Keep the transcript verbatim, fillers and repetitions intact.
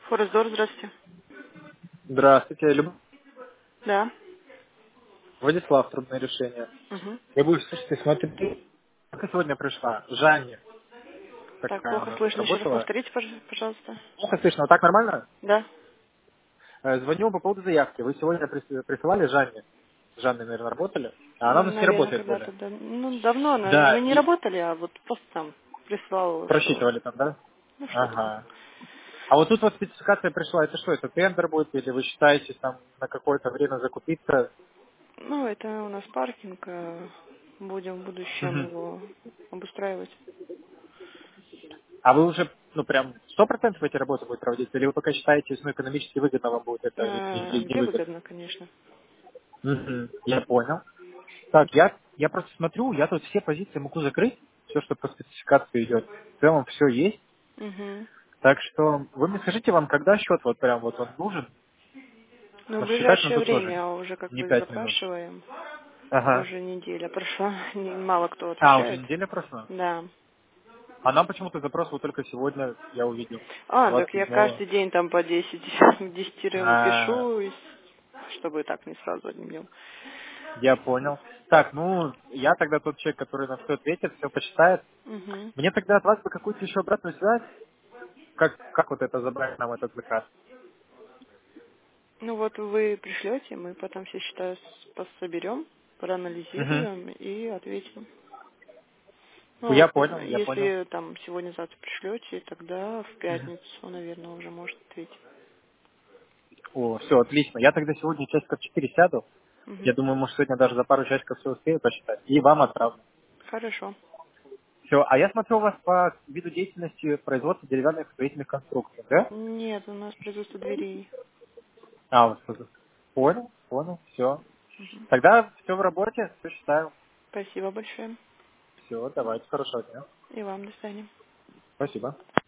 Форестдор, здравствуйте. Здравствуйте, Любовь. Да. Владислав, трудное решение. Угу. Я буду, слушайте, смотри, только сегодня пришла. Жанне. Так, Такая у плохо нас тут слышно. Еще раз работала. повторите, пож- пожалуйста. Плохо слышно, вот так нормально? Да. Э, Звоню по поводу заявки. Вы сегодня прис- присылали Жанне? С Жанной, наверное, работали? А она у нас не Наверное, работает когда-то, более. да. Ну, давно, наверное, мы Да, не и работали, а вот просто там прислал, что... просчитывали там, да? Ну, что-то там. Ага. А вот тут вот спецификация пришла. Это что, это тендер будет? Или вы считаете там на какое-то время закупиться? Ну, это у нас паркинг. э, Будем в будущем Мгм. его обустраивать. А вы уже, ну, прям сто процентов эти работы будете проводить? Или вы пока считаете, ну, экономически выгодно вам будет это или, А, или не где выгодно? выгодно, конечно. Мгм. Я понял. Так, я, я просто смотрю, я тут все позиции могу закрыть, все, что по спецификации идет. В целом все есть. Угу. Так что вы мне скажите, вам когда счет вот прям вот он нужен? Ну, в Посчитать нам ближайшее тут тоже время уже как не бы пять минут. запрашиваем. Ага. Уже неделя прошла, не- мало кто А, уже отвечает. неделя прошла? Да. А нам почему-то запрос вот только сегодня я увидел. А, так двадцать я седьмого. каждый день там по десять десятерым А, пишу, и чтобы так не сразу одним днем. я понял. Так, ну, я тогда тот человек, который на все ответит, все посчитает. Угу. Мне тогда от вас бы какую-то еще обратную связь, как, как вот это забрать нам этот заказ. Ну вот вы пришлете, мы потом все счета с- соберем, Угу. проанализируем и ответим. Ну Я вот, не знаю, понял, я понял. если там сегодня-завтра пришлете, тогда в пятницу, наверное, уже может ответить. О, все, отлично. Я тогда сегодня часиков четыре сяду. Я Угу. думаю, может, сегодня даже за пару часиков все успею посчитать. И вам отправлю. Хорошо. Все. А я смотрю у вас по виду деятельности производства деревянных строительных конструкций, да? Нет, у нас производство дверей. А, вот что-то. Понял, понял, все. Мгм. Тогда все в работе, все считаю. Спасибо большое. Все, давайте, хорошего дня. И вам до свидания. Спасибо.